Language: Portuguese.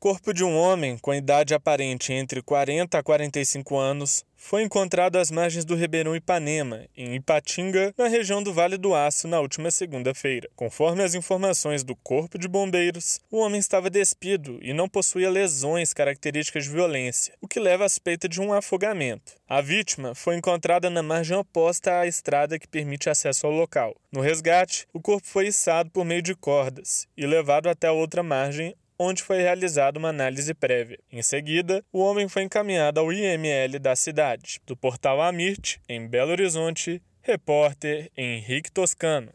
corpo de um homem com idade aparente entre 40 a 45 anos foi encontrado às margens do Ribeirão Ipanema, em Ipatinga, na região do Vale do Aço, na última segunda-feira. Conforme as informações do Corpo de Bombeiros, o homem estava despido e não possuía lesões características de violência, o que leva à suspeita de um afogamento. A vítima foi encontrada na margem oposta à estrada que permite acesso ao local. No resgate, o corpo foi içado por meio de cordas e levado até a outra margem, onde foi realizada uma análise prévia. Em seguida, o homem foi encaminhado ao IML da cidade. Do portal Amirte, em Belo Horizonte, repórter Henrique Toscano.